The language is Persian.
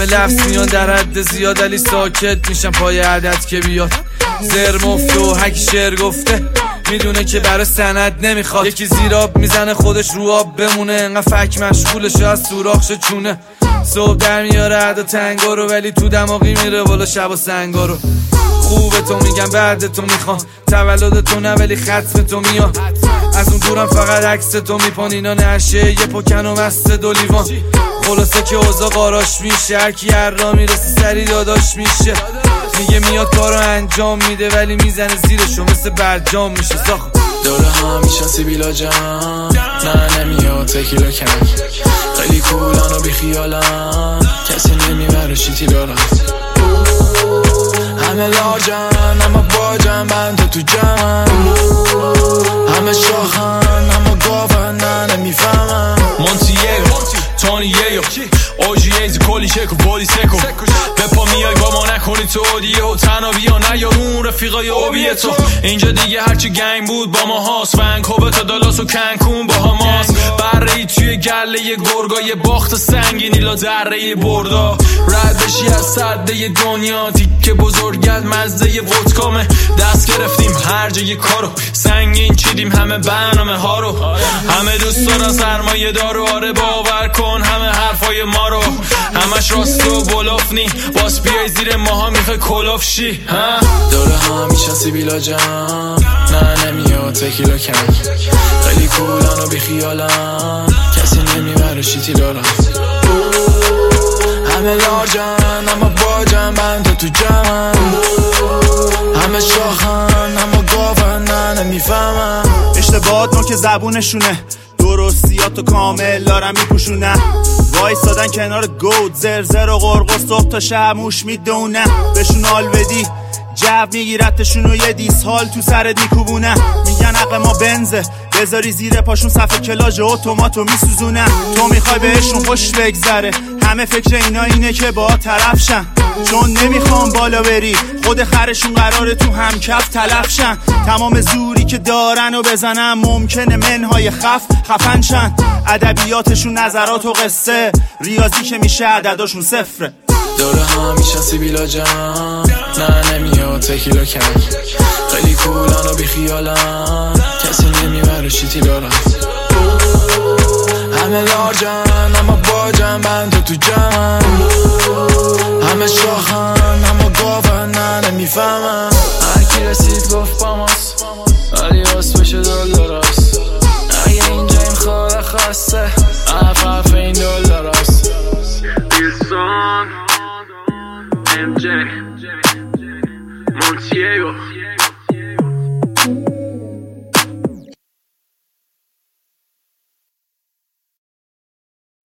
همه لفظ میان در حد زیاد، علی ساکت میشم پای عدد که بیاد. زر مفته و هک شعر گفته میدونه که برای سند نمیخواد. یکی زیراب میزنه خودش رو آب بمونه، انقدر فک مشغولشه از سوراخش چونه. صبح در میاره عدا تنگا رو، ولی تو دماغی میره بالا شب و سنگا رو. خوبه تو میگم بعد تو میخوان، تولد تو نه ولی ختم تو میاد. از اون دورم فقط عکس تو میپان، اینا نشه یه پکن و مست دو لیوان. خلاصه که اوضاع قاراش میشه، هرکی هر را میرسه سری داداش میشه. میگه میاد کارو انجام میده ولی میزنه زیرشو مثل برجام میشه. ساخت دوره ها میشن سیبیلا جان، نه نمیاد تکیلا کن. خیلی کولان و بیخیالن، کسی نمیبره شیتی دارن. همه لارجن اما باجن، بند تو جمعن. همه شاخن اما گاون، نه نمیفهمن. مونتیگو تونیگو اوجیز کلی شکو بودی سکو. به پا میای با ما نکنی تو اودیو، تنها بیا نیار اون رفیقای اوبیه تو. اینجا دیگه هرچی گنگ بود با ما هاست، ونکوور تا دالاس و کنکون با هماست. برهی توی گله ی گرگای باخت سنگینی لا دره بردا. رد بشی از سده دنیا، تیکه بزرگت مزده ی ودکامه. دست گرفتیم هر جای کارو، سنگین چیدیم همه برنامه ها رو. همه دوست دارن سرمایه دارو، آره باور کن همه حرفای ما رو. همش راست و بلافنی، باس بیای زیر ماها میخوای کلاف شی. دوره ها میشن سیبیلا جان، نه نمیاد تکیلا کن. خیلی کولان و بیخیالن، کسی نمیبره شیتی دارن. همه لارجن اما باجن، بند تو جمعن. همه شاخن اما گاون، نه نمیفهمن. اشتباهات نو که زبونشونه، درستیات و کامل دارم میپوشونه. وایستادن کنار گود، زرزر و غرق و صبح تا شب موش میدونه. بهشون حال بدی جو میگیرتشون و یه دیس حال تو سرت میکوبونه. میگن حق ما بنزه، بذاری زیر پاشون صفحه کلاژ اتوماتو میسوزونه. تو میخوای بهشون خوش بگذره، همه فکر اینا اینه که با طرف شن. چون نمیخوام بالا بری، خود خرشون قراره تو همکف تلف شن. تمام زوری که دارن و بزنن، ممکنه منهای خفن شن. ادبیاتشون نظرات و قصه، ریاضی که میشه عدداشون صفره. دوره ها میشن سیبیلا جان، نه نمیاد تکیلا کن. خیلی کولان و بیخیالن، کسی نمیبره شیتی دارن. همه لارجن اما باجن، بند تو جمعن. همه شاخن اما گاون، نه نمیفهمن. هرکی رسید گفت با ماست، ولی اسمش $. اگه اینجا این خواه خواسته، عفف این $. MJ Montiego